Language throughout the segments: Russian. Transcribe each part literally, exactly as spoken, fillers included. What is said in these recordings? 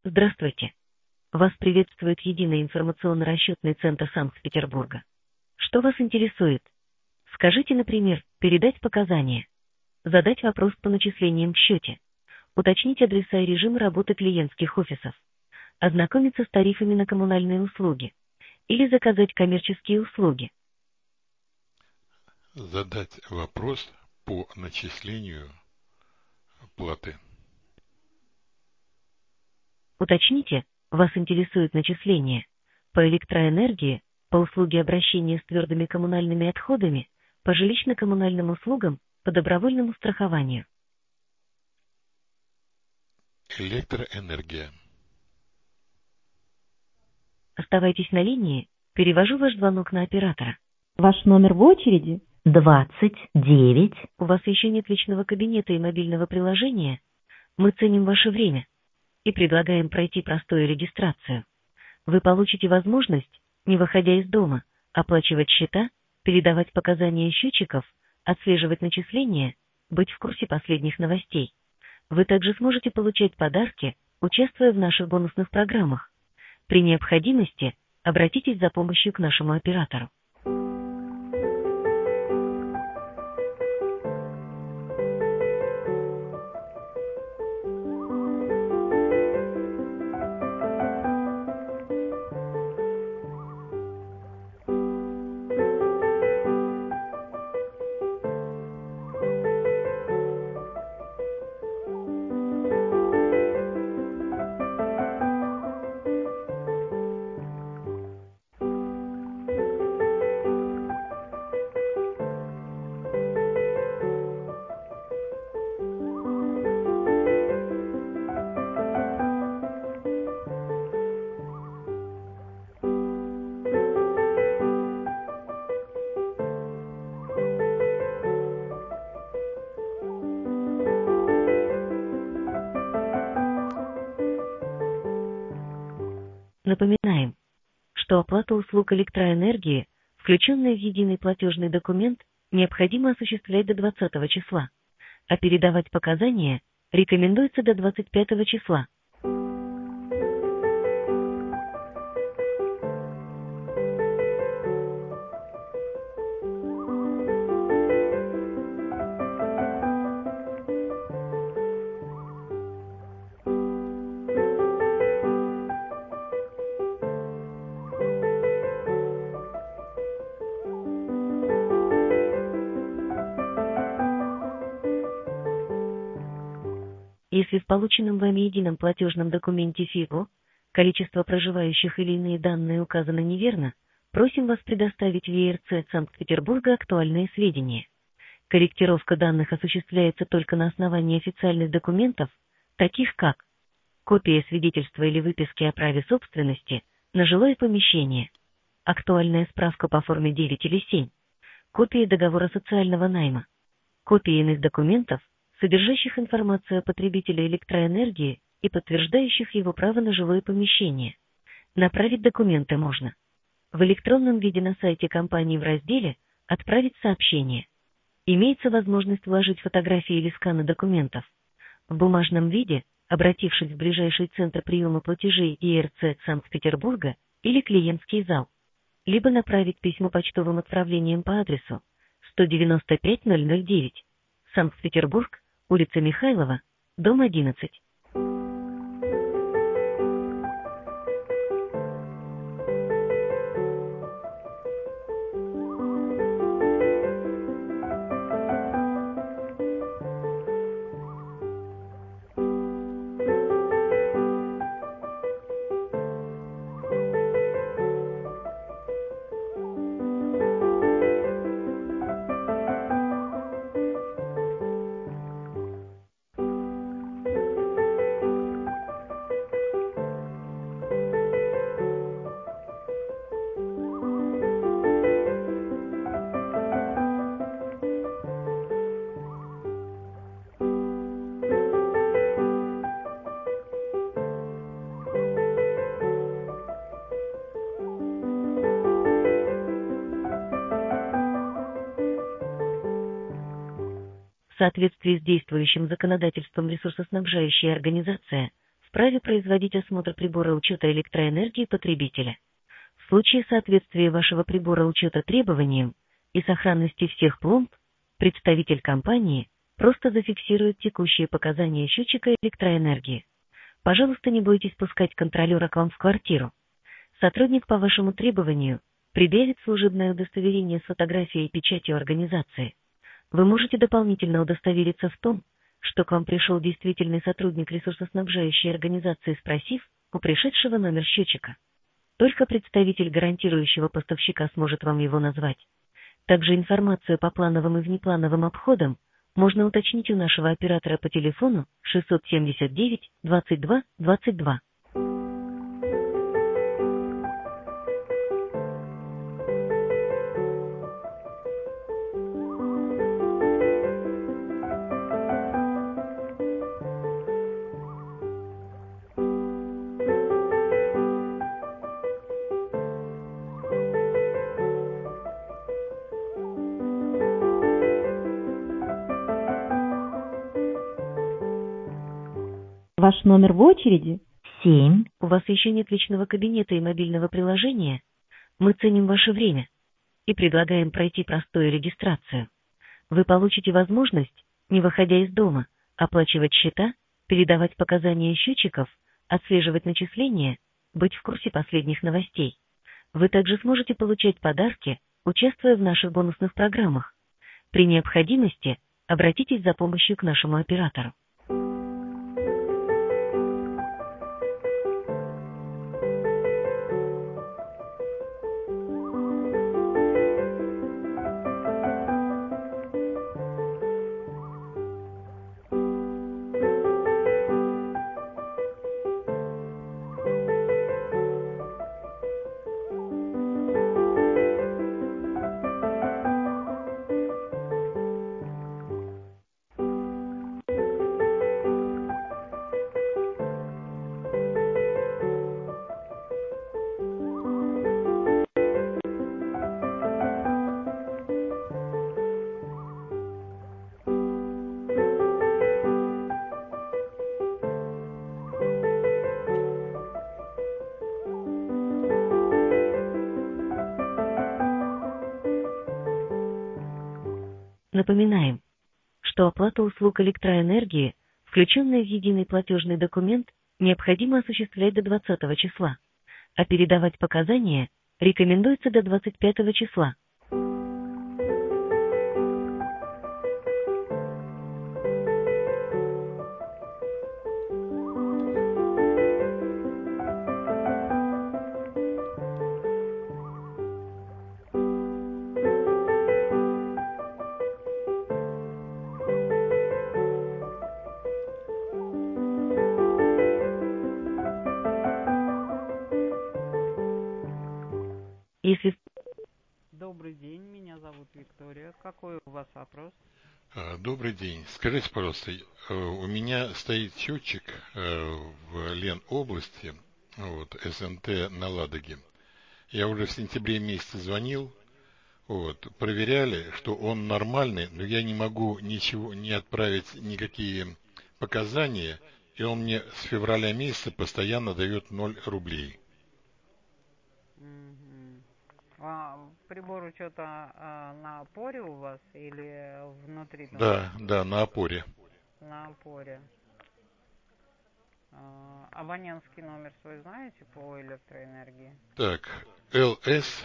Здравствуйте. Вас приветствует Единый информационно-расчетный центр Санкт-Петербурга. Что вас интересует? Скажите, например, передать показания, задать вопрос по начислениям в счете, уточнить адреса и режим работы клиентских офисов, ознакомиться с тарифами на коммунальные услуги или заказать коммерческие услуги. Задать вопрос по начислению платы. Уточните, вас интересует начисление по электроэнергии, по услуге обращения с твердыми коммунальными отходами, по жилищно-коммунальным услугам, по добровольному страхованию. Электроэнергия. Оставайтесь на линии, перевожу ваш звонок на оператора. Ваш номер в очереди двадцать девять. У вас еще нет личного кабинета и мобильного приложения? Мы ценим ваше время и предлагаем пройти простую регистрацию. Вы получите возможность, не выходя из дома, оплачивать счета, передавать показания счетчиков, отслеживать начисления, быть в курсе последних новостей. Вы также сможете получать подарки, участвуя в наших бонусных программах. При необходимости обратитесь за помощью к нашему оператору. Напоминаем, что оплата услуг электроэнергии, включенная в единый платежный документ, необходимо осуществлять до двадцатого числа, а передавать показания рекомендуется до двадцать пятого числа. Если в полученном вами едином платежном документе ФИГО количество проживающих или иные данные указано неверно, просим вас предоставить в ЕРЦ Санкт-Петербурга актуальные сведения. Корректировка данных осуществляется только на основании официальных документов, таких как копия свидетельства или выписки о праве собственности на жилое помещение, актуальная справка по форме девять или семь, копия договора социального найма, копии иных документов, содержащих информацию о потребителе электроэнергии и подтверждающих его право на жилое помещение. Направить документы можно в электронном виде на сайте компании в разделе «Отправить сообщение». Имеется возможность вложить фотографии или сканы документов. В бумажном виде, обратившись в ближайший центр приема платежей ЕРЦ Санкт-Петербурга или клиентский зал, либо направить письмо почтовым отправлением по адресу сто девяносто пять ноль ноль девять, Санкт-Петербург, улица Михайлова, дом одиннадцать. В соответствии с действующим законодательством ресурсоснабжающая организация вправе производить осмотр прибора учета электроэнергии потребителя. В случае соответствия вашего прибора учета требованиям и сохранности всех пломб, представитель компании просто зафиксирует текущие показания счетчика электроэнергии. Пожалуйста, не бойтесь пускать контролера к вам в квартиру. Сотрудник по вашему требованию предъявит служебное удостоверение с фотографией и печатью организации. Вы можете дополнительно удостовериться в том, что к вам пришел действительный сотрудник ресурсоснабжающей организации, спросив у пришедшего номер счетчика. Только представитель гарантирующего поставщика сможет вам его назвать. Также информацию по плановым и внеплановым обходам можно уточнить у нашего оператора по телефону шестьсот семьдесят девять двадцать два двадцать два. Ваш номер в очереди? Семь. У вас еще нет личного кабинета и мобильного приложения? Мы ценим ваше время и предлагаем пройти простую регистрацию. Вы получите возможность, не выходя из дома, оплачивать счета, передавать показания счетчиков, отслеживать начисления, быть в курсе последних новостей. Вы также сможете получать подарки, участвуя в наших бонусных программах. При необходимости обратитесь за помощью к нашему оператору. Напоминаем, что оплата услуг электроэнергии, включенная в единый платежный документ, необходимо осуществлять до двадцатого числа, а передавать показания рекомендуется до двадцать пятого числа. Если... Добрый день, меня зовут Виктория. Какой у вас вопрос? Добрый день. Скажите, пожалуйста, у меня стоит счетчик в Ленобласти, вот, СНТ на Ладоге. Я уже в сентябре месяце звонил, вот, проверяли, что он нормальный, но я не могу ничего, не отправить никакие показания, и он мне с февраля месяца постоянно дает ноль рублей. Угу. А прибор учета а, на опоре у вас или внутри? Там? Да, да, на опоре. На опоре. А, абонентский номер свой знаете по электроэнергии? Так, ЛС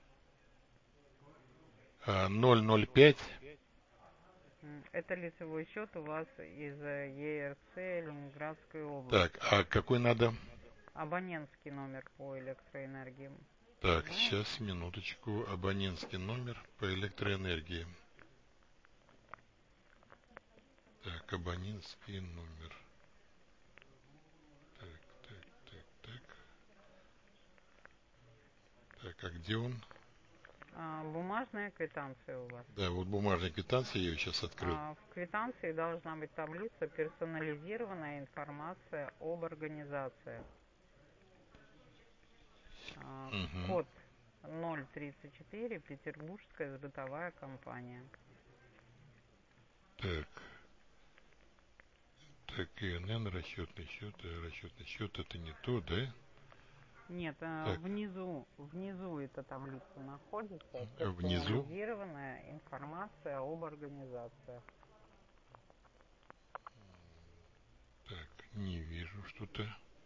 ноль ноль пять. Это лицевой счет у вас из ЕРЦ Ленинградской области. Так, а какой надо? Абонентский номер по электроэнергии. Так, Знаете? сейчас, минуточку. Абонентский номер по электроэнергии. Так, абонентский номер. Так, так, так, так. Так, а где он? А, бумажная квитанция у вас. Да, вот бумажная квитанция, я ее сейчас открыл. А, в квитанции должна быть таблица «Персонализированная информация об организации». А, Угу. Код ноль тридцать четыре, Петербургская сбытовая компания. Так. Так, ИНН, расчетный счет, расчетный счет, это не то, да? Нет, Так. внизу, внизу эта таблица находится. Внизу? Персонализированная информация об организациях. Так, не вижу что-то.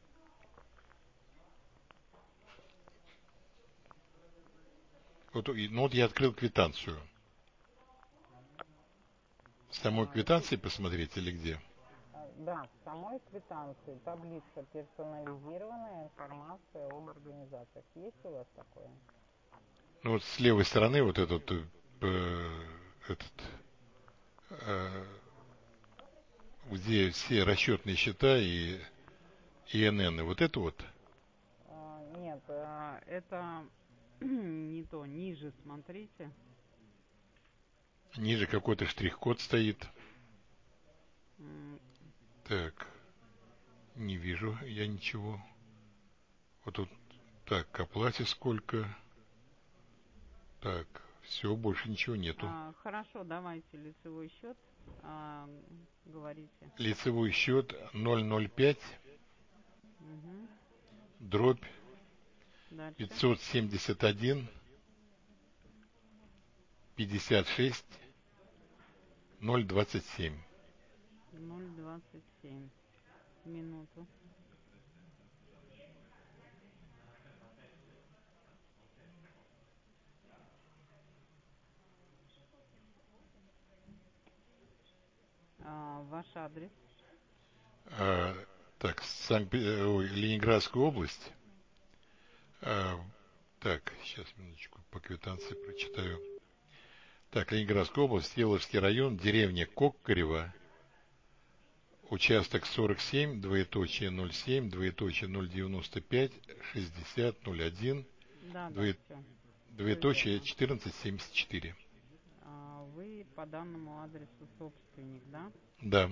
Вот, ну вот я открыл квитанцию. В самой квитанции посмотреть или где? Да, в самой квитанции таблица персонализированная информация об организациях. Есть у вас такое? Ну вот с левой стороны вот этот, э, этот э, где все расчетные счета и ИНН, вот это вот? А, нет, а, это не то, ниже смотрите. Ниже какой-то штрих-код стоит. М, Так, не вижу я ничего. Вот тут, так, к оплате сколько? Так, все, больше ничего нету. а, хорошо, давайте лицевой счет а, говорите. Лицевой счет ноль ноль пять, Угу. дробь Дальше. пятьсот семьдесят один, пятьдесят шесть, ноль двадцать семь. ноль двадцать семь. Минуту. А, ваш адрес? А, так, Санкт... Ой, Ленинградская область. А, так, сейчас, минуточку, по квитанции прочитаю. Так, Ленинградская область, Еловский район, деревня Коккарево, участок сорок семь, двоеточие ноль семь, двоеточие ноль девяносто пять, шестьдесят ноль один, Да, да, двое... все. двоеточие четырнадцать семьдесят четыре. А, вы по данному адресу собственник, да? Да.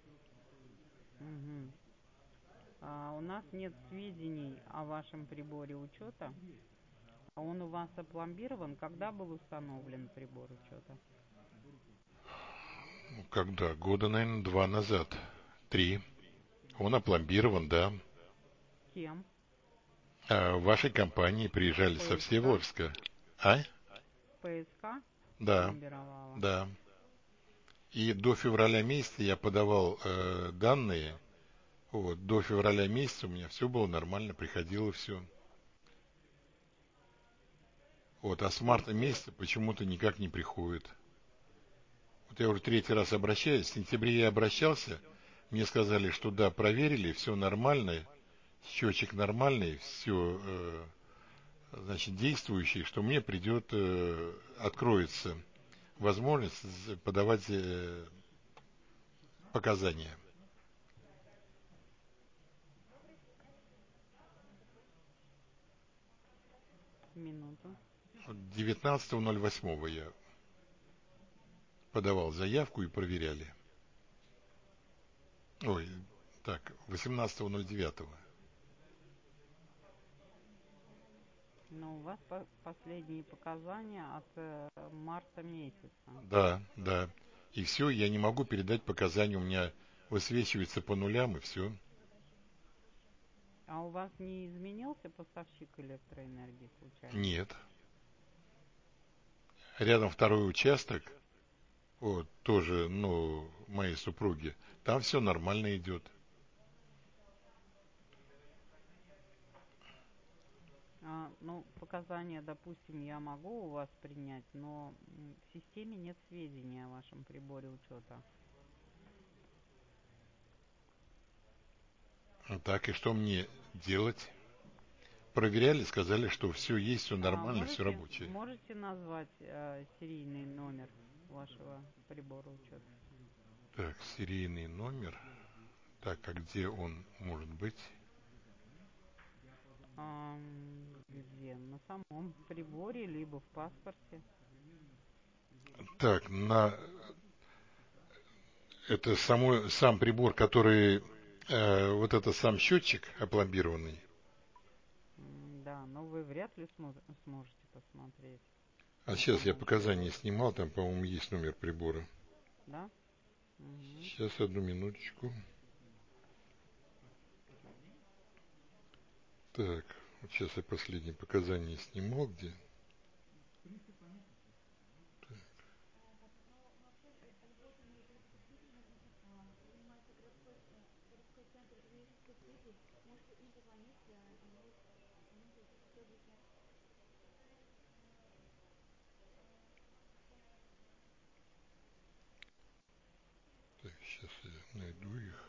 Угу. А, у нас нет сведений о вашем приборе учета. А он у вас опломбирован? Когда был установлен прибор учета? Ну, когда? Года, наверное, два назад. Три. Он опломбирован, да. Кем? А в вашей компании приезжали со ПСК? Всеволожска. А? ПСК Да, пломбировала? да. И до февраля месяца я подавал э, данные. Вот, до февраля месяца у меня все было нормально, приходило все. Вот, а с марта месяца почему-то никак не приходит. Вот я уже третий раз обращаюсь. В сентябре я обращался. Мне сказали, что да, проверили, все нормально. Счетчик нормальный, все, э, значит, действующий, что мне придет, э, откроется возможность подавать э, показания. Минуту. девятнадцатого ноль восьмого я подавал заявку и проверяли. Ой, так, восемнадцатого ноль девятого. Но у вас по последние показания от э, марта месяца. Да, да. И все, я не могу передать показания, у меня высвечивается по нулям и все. А у вас не изменился поставщик электроэнергии случайно? Нет. Рядом второй участок, вот, тоже, ну, моей супруги, там все нормально идет. А, ну, показания, допустим, я могу у вас принять, но м, в системе нет сведений о вашем приборе учета. А так, и что мне делать? Проверяли, сказали, что все есть, все А нормально, все можете, рабочее. можете назвать э, серийный номер вашего прибора учета? Так, серийный номер. Так, а где он может быть? А, где? На самом приборе, либо в паспорте. Так, на это само, сам прибор, который э, вот это сам счетчик опломбированный. М, Да, но вы вряд ли смо- сможете посмотреть А на сейчас я самом показания приборе. снимал, там, по-моему, есть номер прибора. Да? Мгм. Сейчас, одну минуточку. Так, вот сейчас я последние показания сниму, где. Так, так, сейчас я найду их.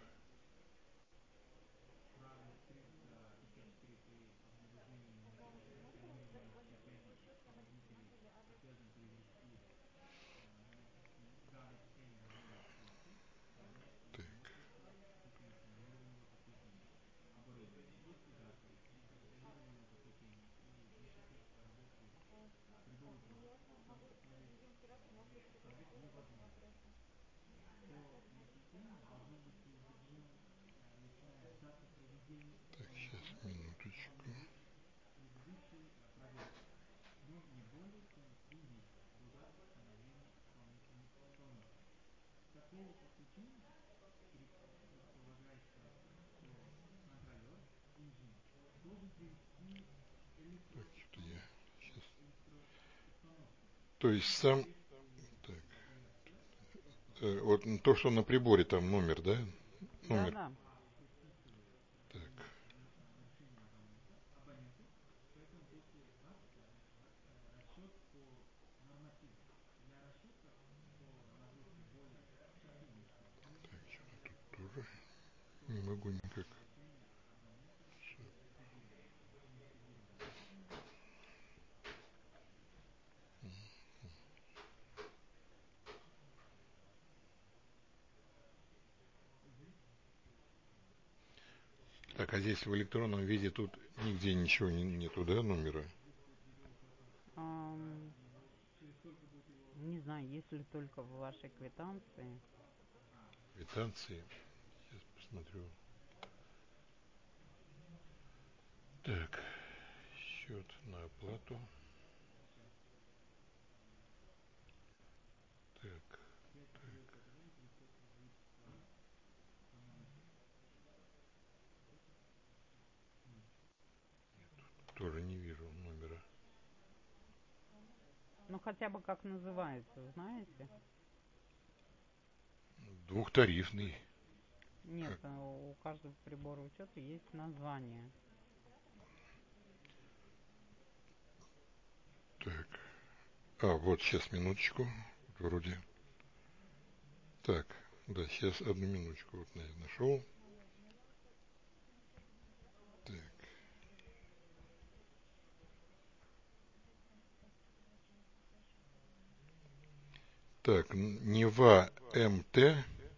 Так, так, сейчас, минуточку. Так, что я сейчас. То есть сам, так, э, вот то, что на приборе там номер, да? Да, Номер. да. Так, так, что-то тут тоже не могу никак. Так, а здесь в электронном виде тут нигде ничего не, нету, да, номера? Ам, не знаю, если только в вашей квитанции. Квитанции. Сейчас посмотрю. Так, счет на оплату. Так, тоже не вижу номера. Ну, хотя бы как называется, знаете? Двухтарифный. Нет, Как? э, у каждого прибора учета есть название. Так. А, вот сейчас, минуточку. Вот вроде. Так, да, сейчас одну минуточку. Вот я нашел. Так. Так, Нева МТ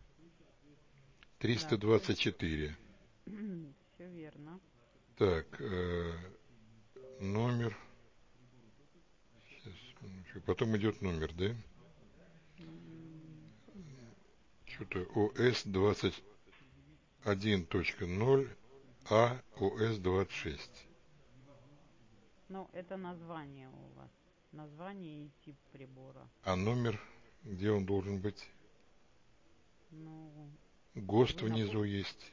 Да, триста двадцать четыре. все верно. Так, э, номер. Сейчас, минуточку. Потом идет номер, да? М, Что-то ОС двадцать один точка ноль А ОС двадцать шесть. Ну, это название у вас. Название и тип прибора. А номер, где он должен быть? Ну, ГОСТ вы на пу- внизу есть.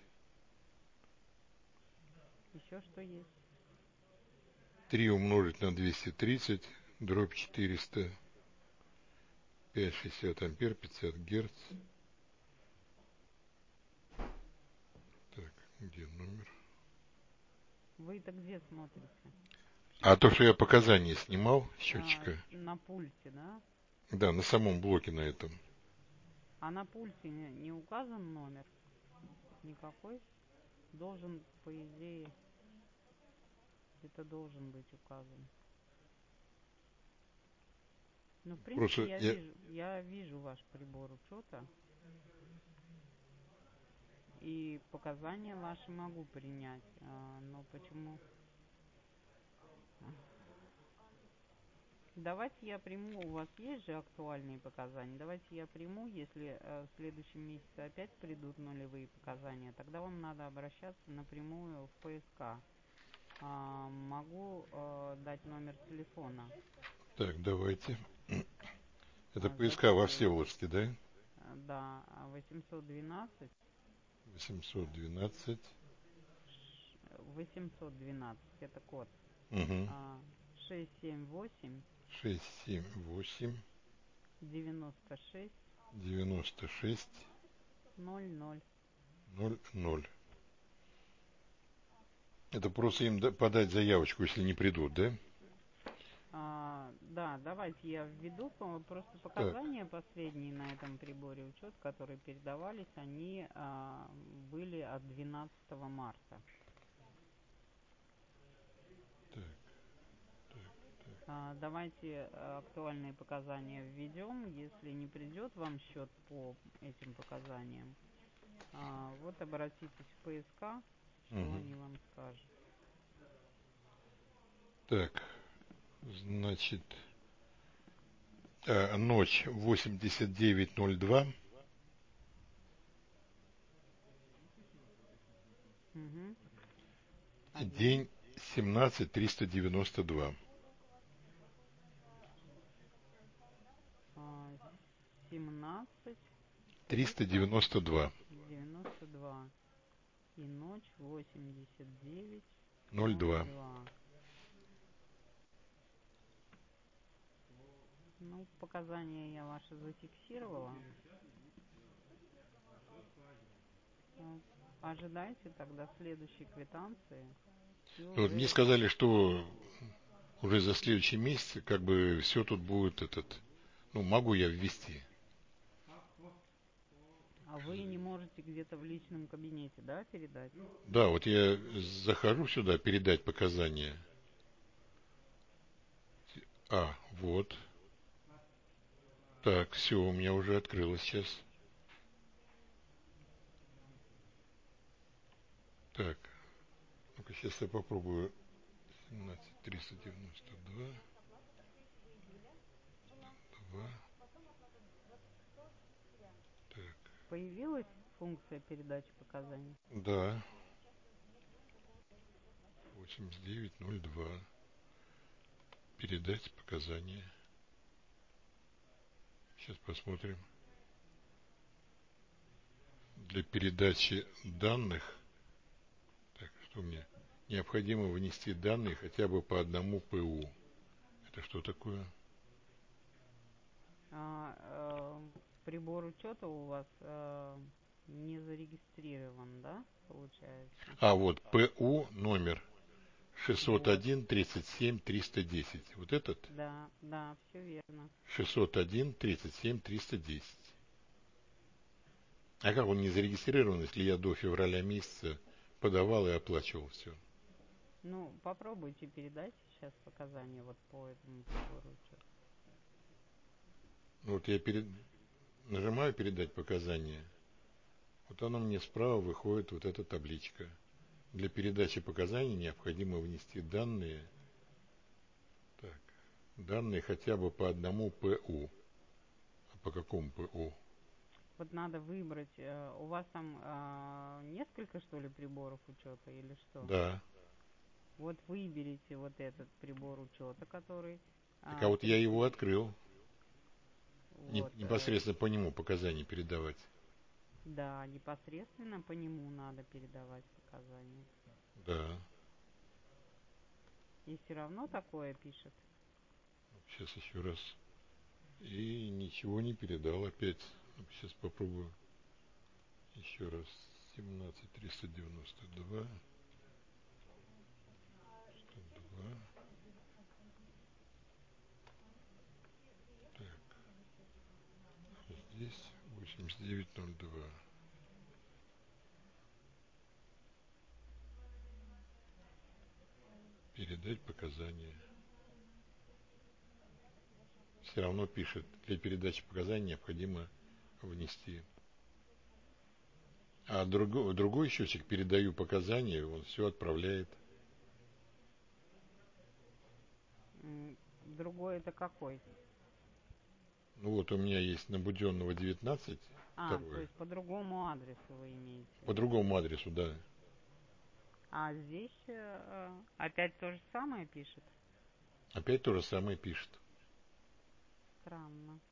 еще что есть? три умножить на двести тридцать, дробь четыреста, пять шестьдесят ампер, пятьдесят герц. Так, где номер? Вы это где смотрите? А то, что я показания снимал А, счетчика, на пульте, да? да, на самом блоке на этом. А на пульте не, не указан номер никакой? Должен, по идее, это должен быть указан. Ну, в принципе, Просто я я, вижу, я вижу ваш прибор учета. И показания ваши могу принять. А, но почему? Давайте я приму, у вас есть же актуальные показания, давайте я приму, если э, в следующем месяце опять придут нулевые показания, тогда вам надо обращаться напрямую в ПСК. А, могу э, дать номер телефона. так, давайте. Это А, ПСК во записывайте. Всеволожске, да? А, да, восемьсот двенадцать восемьсот двенадцать восемьсот двенадцать, это код. Угу. А, шесть семь восемь. шесть семь восемь. девяносто шесть. девяносто шесть. ноль ноль. ноль ноль. Это просто им подать заявочку, если не придут, да? А, да, давайте я введу просто показания так. Последние на этом приборе учет, которые передавались, они а, были от двенадцатого марта. Так, так, так. А, давайте актуальные показания введем. Если не придет вам счет по этим показаниям, а, вот обратитесь в ПСК, что угу. они вам скажут. Так, значит, э, ночь восемьдесят девять ноль два. Угу. День семнадцать триста девяносто два. семнадцать триста девяносто два. девяносто два. И ночь восемьдесят девять ноль два. Ну, показания я ваши зафиксировала. Ожидайте тогда следующей квитанции. Вот мне сказали, что уже за следующий месяц как бы все тут будет этот, ну, могу я ввести. А вы не можете где-то в личном кабинете, да, передать? Да, вот я захожу сюда, передать показания. А, вот. Так, все, у меня уже открылось сейчас. Так, ну-ка сейчас я попробую. семнадцать триста девяносто два. два. Так. Появилась функция передачи показаний? Да. восемьдесят девять ноль два. Передать показания. Сейчас посмотрим. Для передачи данных. Так, что мне? Необходимо внести данные хотя бы по одному ПУ. Это что такое? А, э, прибор учета у вас э, не зарегистрирован, да, получается? А, вот ПУ номер шестьсот один тридцать семь триста десять. Вот этот? Да, да, все верно. шестьсот один тридцать семь триста десять. А как он не зарегистрирован, если я до февраля месяца подавал и оплачивал все? Ну, попробуйте передать сейчас показания вот по этому прибору учета. Вот я перед... нажимаю передать показания. Вот оно мне справа выходит вот эта табличка. Для передачи показаний необходимо внести данные. Так, данные хотя бы по одному ПУ. А по какому ПУ? Вот надо выбрать. Э, у вас там э, несколько, что ли, приборов учета или что? Да. Вот выберите вот этот прибор учета, который... Так, а вот я его открыл. Вот, непосредственно э, по нему показания передавать. Да, непосредственно по нему надо передавать показания. Да. И все равно такое пишет. Сейчас еще раз. И ничего не передал опять. Сейчас попробую. Еще раз. семнадцать триста девяносто два. сто два. Так. Здесь восемьдесят девять ноль два. Передать показания. Все равно пишет, для передачи показаний необходимо внести. А другой, другой счетчик, передаю показания, он все отправляет. Другой это какой? Ну вот у меня есть на Буденного девятнадцать. А, второй. то есть по другому адресу вы имеете? По другому адресу, да. А здесь э, опять то же самое пишет? Опять то же самое пишет. Странно.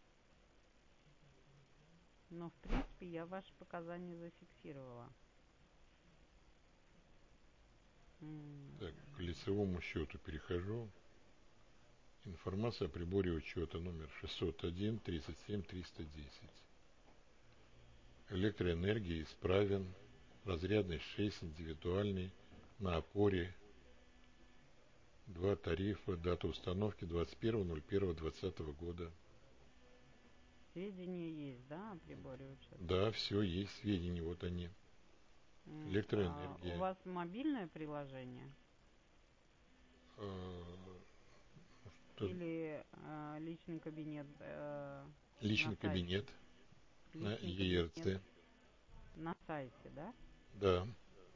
Но в принципе я ваши показания зафиксировала. М. Так, к лицевому счету перехожу. Информация о приборе учета номер шестьсот один тридцать семь триста десять. Электроэнергия исправен. Разрядный шесть, индивидуальный. На опоре. Два тарифа. Дата установки двадцать первое ноль первое двадцатого года. Сведения есть, да, о приборе учета? Да, все есть сведения, вот они. М. Электроэнергия. А у вас мобильное приложение? Э, что- Или э, личный кабинет э, на Личный сайте? кабинет на Личный кабинет ЕРЦ. на сайте, да? Да.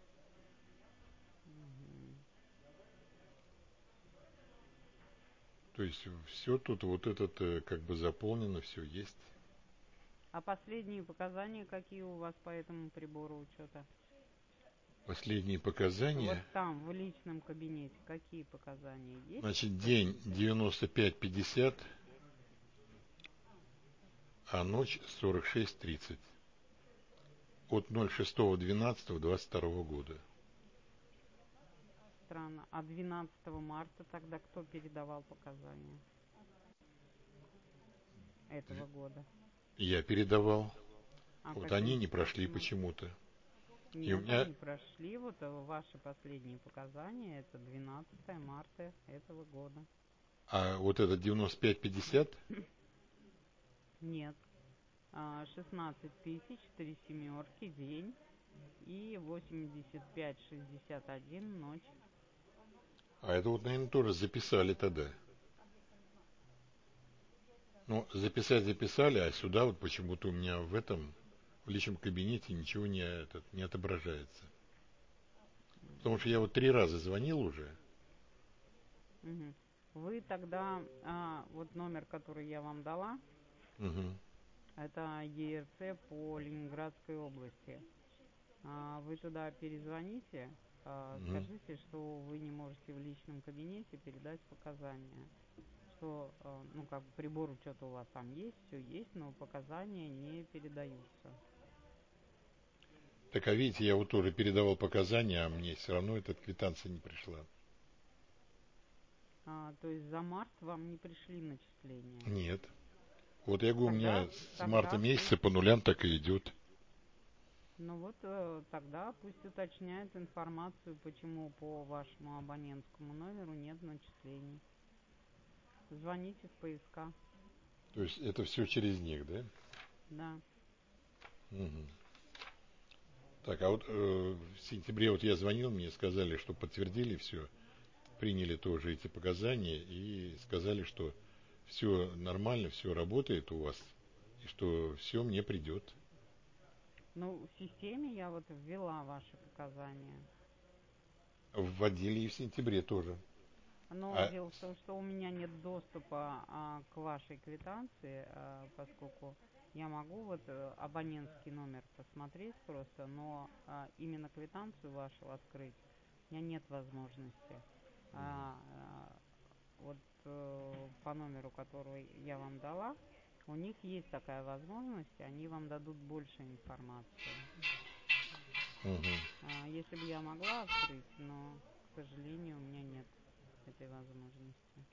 Мгм. То есть все тут вот этот э, как бы заполнено, все есть. А последние показания какие у вас по этому прибору учета? Последние Вот показания. там, в личном кабинете, какие показания есть? Значит, день девяносто пять пятьдесят, а ночь сорок шесть тридцать. От ноль шестого двенадцатого двадцать второго года. Странно. А двенадцатого марта тогда кто передавал показания этого года? Я передавал. А Вот каким они не прошли способом? почему-то. И у Нет, меня, они прошли. Вот э, ваши последние показания, это двенадцатое марта этого года. а вот этот девяносто пять пятьдесят, Нет. А, шестнадцать тысяч, три семерки, день. И восемьдесят пять шестьдесят один ночь. а это вот, наверное, тоже записали тогда. Ну, записать записали, а сюда вот почему-то у меня в этом, в личном кабинете ничего не, этот, не отображается. Потому что я вот три раза звонил уже. Мгм. Вы тогда, а, вот номер, который я вам дала, Угу. это ЕРЦ по Ленинградской области. А, Вы туда перезвоните, а, Угу. скажите, что вы не можете в личном кабинете передать показания. Что, а, ну, как бы прибор учета у вас там есть, все есть, но показания не передаются. Так, а видите, я вот тоже передавал показания, а мне все равно эта квитанция не пришла. А, то есть за март вам не пришли начисления. Нет. Вот я говорю, у Тогда, меня с марта тогда месяца пусть, по нулям так и идет. ну вот э, тогда пусть уточняет информацию, почему по вашему абонентскому номеру нет начислений. Звоните в ПСК. То есть это все через них, да? Да. Угу. Так, а вот э, в сентябре вот я звонил, мне сказали, что подтвердили все, приняли тоже эти показания и сказали, что все нормально, все работает у вас, и что все мне придет. Ну, в системе я вот ввела ваши показания. Вводили и в сентябре тоже. Но А, дело в том, что у меня нет доступа а, к вашей квитанции, а, поскольку я могу вот э, абонентский номер посмотреть просто, но а, именно квитанцию вашу открыть у меня нет возможности. А, а, вот э, по номеру, который я вам дала, у них есть такая возможность, они вам дадут больше информации. угу. А, если бы я могла открыть, но, к сожалению, у меня нет этой возможности.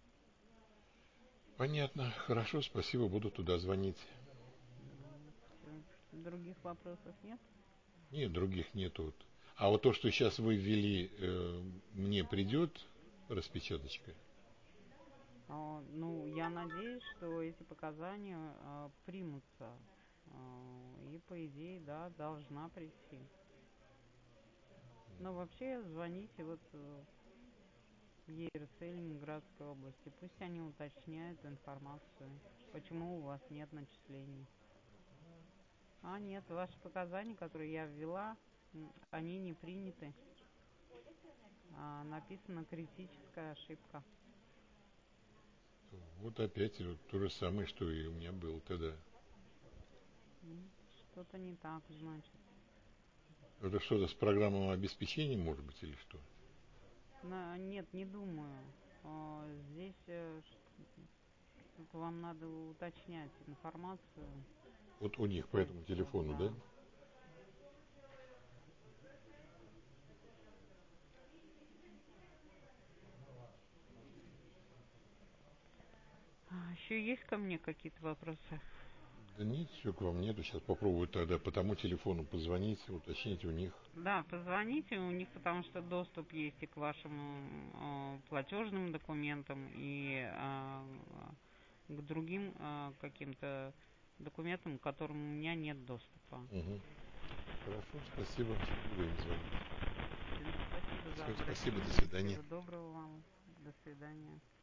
Понятно, хорошо, спасибо, буду туда звонить. Ну, всё. Других вопросов нет? Нет, других нету. Вот. А вот то, что сейчас вы ввели, э, мне придет распечаточка? А, ну, я надеюсь, что эти показания а, примутся. А, и, по идее, да, должна прийти. Но вообще звоните вот э, в ЕРЦ Ленинградской области. Пусть они уточняют информацию, почему у вас нет начислений. А, нет, ваши показания, которые я ввела, м, они не приняты. А, написана критическая ошибка. Вот опять вот то же самое, что и у меня было тогда. М, Что-то не так, значит. Это что-то с программным обеспечением, может быть, или что? На, нет, не думаю. А, здесь э, ш- тут вам надо уточнять информацию. Вот у них по То есть, этому э, телефону, да? да. Еще есть ко мне какие-то вопросы? Да нет, все к вам нету. Сейчас попробую тогда по тому телефону позвонить, уточнить у них. Да, позвоните у них, потому что доступ есть и к вашим э, платежным документам, и э, к другим э, каким-то документам, к которым у меня нет доступа. Угу. Хорошо, спасибо. Буду им звонить. Спасибо за Всё, обращение. спасибо, до свидания. Всего доброго вам. До свидания.